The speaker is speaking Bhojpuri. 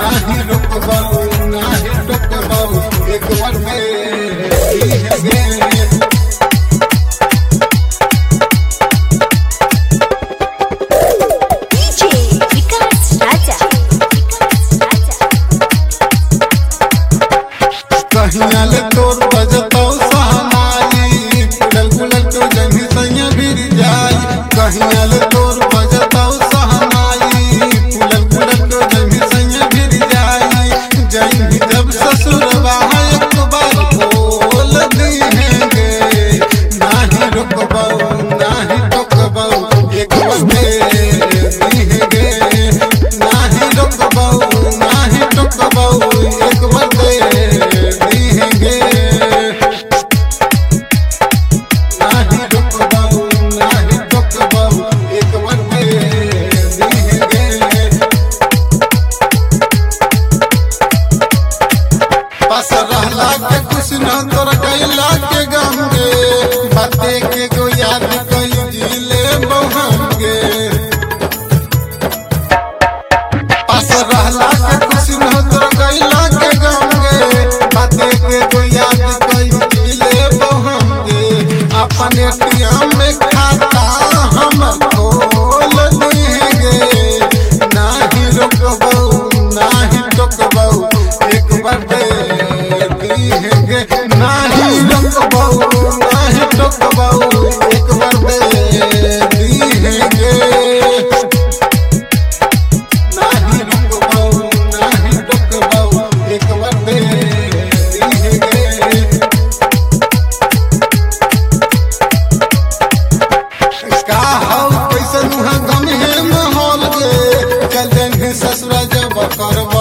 नाही रुकबाऊ नाही रुकबाऊ एक बार कहियाल तोर बजतौ सहनाई कुलल कुलल तो जमी सैया भिर जाई कहियाल तोर बजतौ सहनाई कुलल कुलल तो जमी सैया भिर जाई जई जब ससुरवा एक बार बोल दीहेंगे नाही रुकबाऊ नाही रुकबाऊ एक बार दीहेंगे नाही रुकबाऊ नाही रुकबाऊ एक बार तोर कैला के गंगे बाते के को याद कई जिले बहुंगे पास रहला के कुछ न तोर कैला के गंगे बाते के को याद कई जिले बहुंगे अपन एटीएम में खाता हम खोल देंगे नाही रुकबाऊ नाही रुकबाऊ एक बार दीहेंगे नाही रुकबाऊ नाही रुकबाऊ एक बार दीहेंगे नाही रुकबाऊ नाही रुकबाऊ एक बार दीहेंगे का हौ कैसन गम है माहौल गे चल देंगे ससुरा जब करब